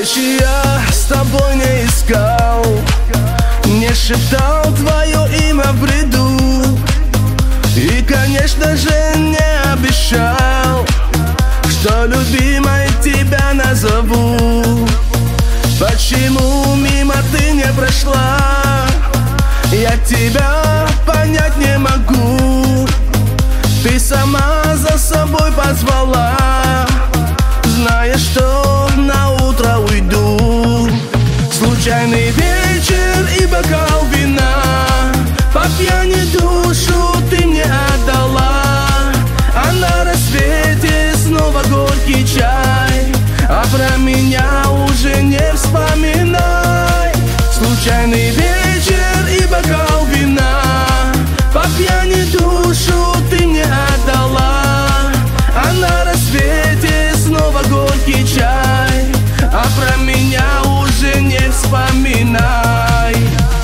встречи я с тобой не искал, не шептал твое имя в бреду. И, конечно же, не обещал, что любимой тебя назову. Почему мимо ты не прошла? Я тебя понять не могу. Ты сама за собой позвала, зная, что на утро уйду. Случайный вечер и бокал вина, по пьяни душу ты мне отдала. А на рассвете снова горький чай, а про меня уже не вспоминай. Случайный вечер и бокал вина, по пьяни душу ты мне отдала. А на рассвете снова горький чай, а про меня уже не вспоминай.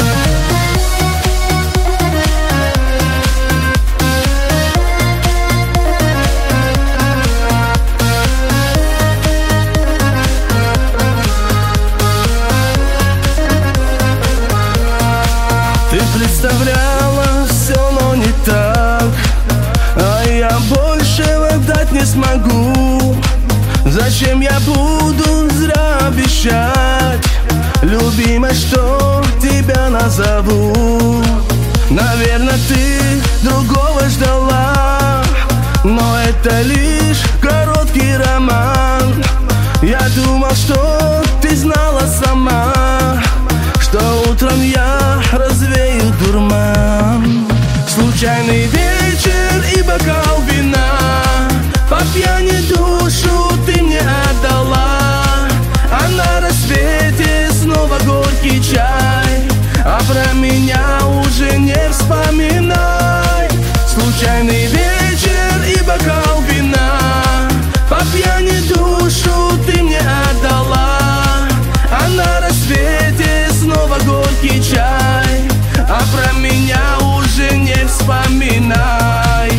Ты представляла все, но не так, а я большего дать не смогу. Зачем я буду зря обещать, любимая, что тебя назову? Наверное, ты другого ждала, но это лишь короткий роман. Я думал, что ты знала сама, что утром я развею дурман. Случайный вечер и бокал вина, по пьяни душу ты мне отдала. А на рассвете снова горький чай, а про меня уже не вспоминай. Случайный вечер и бокал вина, по пьяни душу ты мне отдала. А на рассвете снова горький чай, а про меня уже не вспоминай.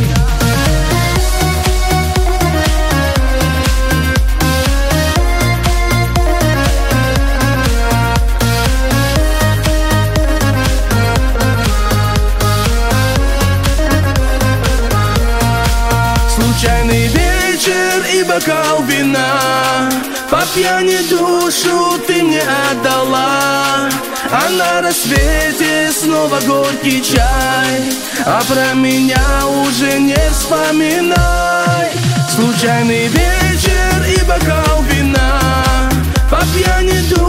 Случайный вечер и бокал вина, по пьяни душу ты мне отдала. А на рассвете снова горький чай, а про меня уже не вспоминай. Случайный вечер и бокал вина, по пьяни душу